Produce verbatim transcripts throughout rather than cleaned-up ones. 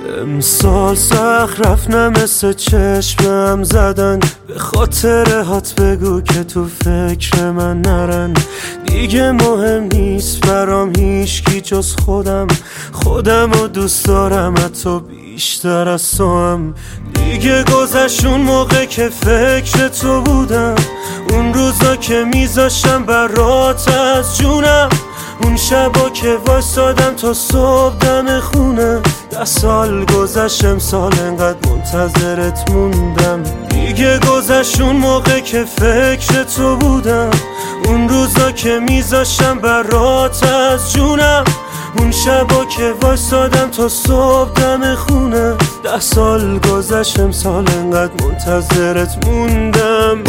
امسال سخت رفت نه مثل چشمم زدن، به خاطر هات بگو که تو فکر من نرن. دیگه مهم نیست برام هیچکی جز خودم، خودم و دوست دارم حتی بیشتر از تو هم. دیگه گذشت اون موقع که فکر تو بودم، اون روزا که میذاشتم برات از جونم، اون شبا که وایسادم تا صبح دم خونه. ده سال گذشت امسال انقدر منتظرت موندم. دیگه گذشت اون موقع که فکر تو بودم، اون روزا که میذاشتم برات از جونم، اون شبا که وایسادم تا صبح دم خونه. ده سال گذشت امسال انقدر منتظرت موندم.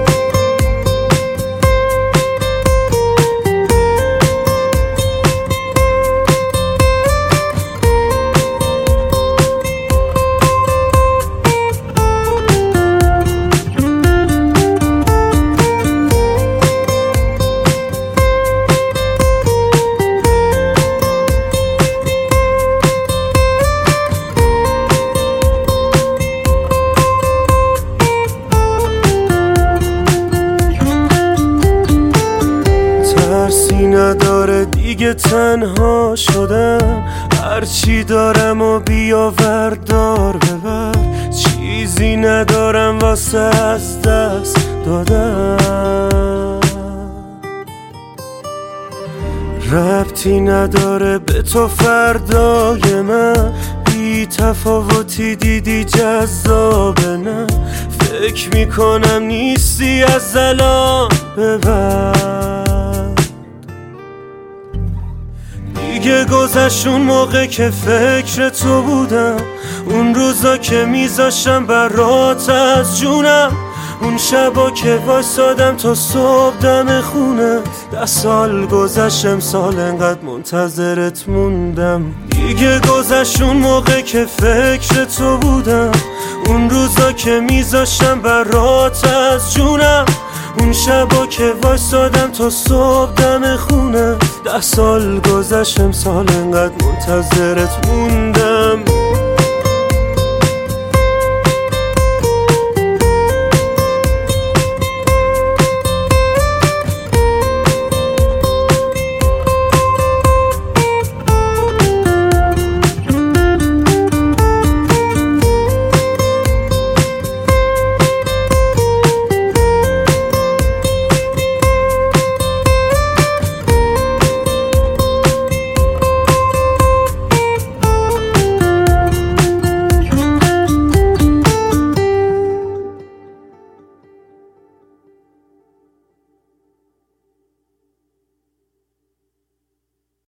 ترسی نداره دیگه تنها شدم، هرچی دارم و بیاور دار ببر. چیزی ندارم واسه از دست دادم، ربطی نداره به تو فردای من. بی تفاوتی دیدی جذابه نه، فکر میکنم نیستی از الان به بعد. دیگه گذشت اون موقع که فکر تو بودم، اون روزا که میذاشتم برات از جونم، اون شبا که وایسادم تا صبح دم خونه. ده سال گذشت امسال انقدر منتظرت موندم. دیگه گذشت اون موقع که فکر تو بودم، اون روزا که میذاشتم برات از جونم، اون شبا که وایسادم تا صبح دم خونه. ده سال گذشت امسال انقدر منتظرت موندم.